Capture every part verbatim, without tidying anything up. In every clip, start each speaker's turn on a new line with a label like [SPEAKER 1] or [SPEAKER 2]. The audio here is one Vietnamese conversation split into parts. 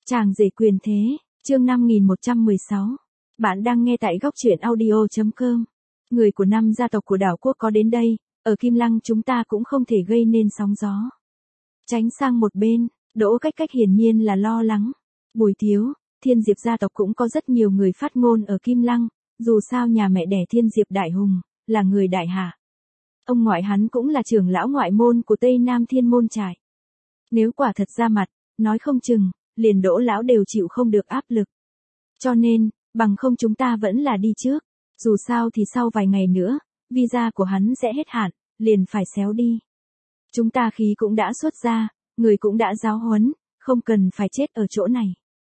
[SPEAKER 1] Chàng rể quyền thế, chương năm nghìn một trăm mười sáu. Bạn đang nghe tại góc truyện audio chấm com. Người của năm gia tộc của đảo quốc có đến đây, ở Kim Lăng chúng ta cũng không thể gây nên sóng gió. Tránh sang một bên, Đỗ Cách Cách hiển nhiên là lo lắng. Bùi Thiếu, Thiên Diệp gia tộc cũng có rất nhiều người phát ngôn ở Kim Lăng, dù sao nhà mẹ đẻ Thiên Diệp Đại Hùng, là người đại hạ. Ông ngoại hắn cũng là trưởng lão ngoại môn của Tây Nam Thiên Môn Trại. Nếu quả thật ra mặt, nói không chừng, liền Đỗ lão đều chịu không được áp lực. Cho nên, bằng không chúng ta vẫn là đi trước, dù sao thì sau vài ngày nữa, visa của hắn sẽ hết hạn, liền phải xéo đi. Chúng ta khí cũng đã xuất ra, người cũng đã giáo huấn, không cần phải chết ở chỗ này.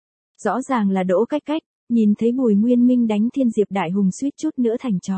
[SPEAKER 1] Rõ ràng là Đỗ Cách Cách, nhìn thấy Bùi Nguyên Minh đánh Thiên Diệp Đại Hùng suýt chút nữa thành chó.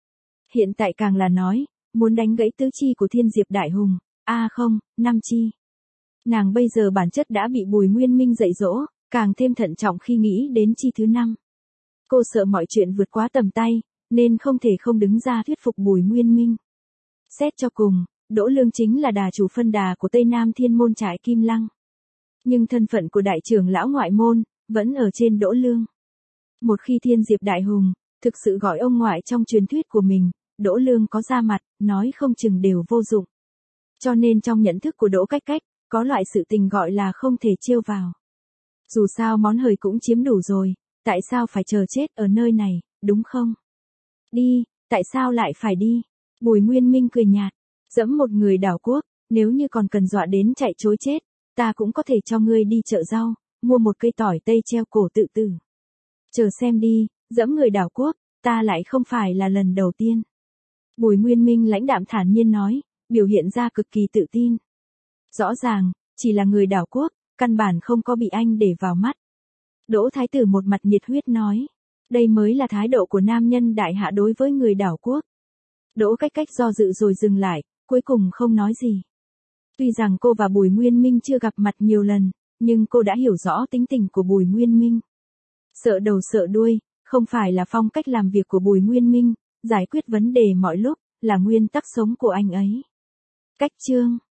[SPEAKER 1] Hiện tại càng là nói, muốn đánh gãy tứ chi của Thiên Diệp Đại Hùng, a à không, năm chi. Nàng bây giờ bản chất đã bị Bùi Nguyên Minh dạy dỗ, càng thêm thận trọng khi nghĩ đến chi thứ năm. Cô sợ mọi chuyện vượt quá tầm tay, nên không thể không đứng ra thuyết phục Bùi Nguyên Minh. Xét cho cùng, Đỗ Lương chính là đà chủ phân đà của Tây Nam Thiên Môn Trại Kim Lăng. Nhưng thân phận của đại trưởng lão ngoại môn, vẫn ở trên Đỗ Lương. Một khi Thiên Diệp Đại Hùng, thực sự gọi ông ngoại trong truyền thuyết của mình, Đỗ Lương có ra mặt, nói không chừng đều vô dụng. Cho nên trong nhận thức của Đỗ Cách Cách, có loại sự tình gọi là không thể trêu vào. Dù sao món hời cũng chiếm đủ rồi, tại sao phải chờ chết ở nơi này, đúng không? Đi, tại sao lại phải đi? Bùi Nguyên Minh cười nhạt, dẫm một người đảo quốc, nếu như còn cần dọa đến chạy trối chết, ta cũng có thể cho ngươi đi chợ rau, mua một cây tỏi tây treo cổ tự tử. Chờ xem đi, dẫm người đảo quốc, ta lại không phải là lần đầu tiên. Bùi Nguyên Minh lãnh đạm thản nhiên nói, biểu hiện ra cực kỳ tự tin. Rõ ràng, chỉ là người đảo quốc, căn bản không có bị anh để vào mắt. Đỗ Thái Tử một mặt nhiệt huyết nói, đây mới là thái độ của nam nhân đại hạ đối với người đảo quốc. Đỗ Cách Cách do dự rồi dừng lại, cuối cùng không nói gì. Tuy rằng cô và Bùi Nguyên Minh chưa gặp mặt nhiều lần, nhưng cô đã hiểu rõ tính tình của Bùi Nguyên Minh. Sợ đầu sợ đuôi, không phải là phong cách làm việc của Bùi Nguyên Minh, giải quyết vấn đề mọi lúc, là nguyên tắc sống của anh ấy. Cách chương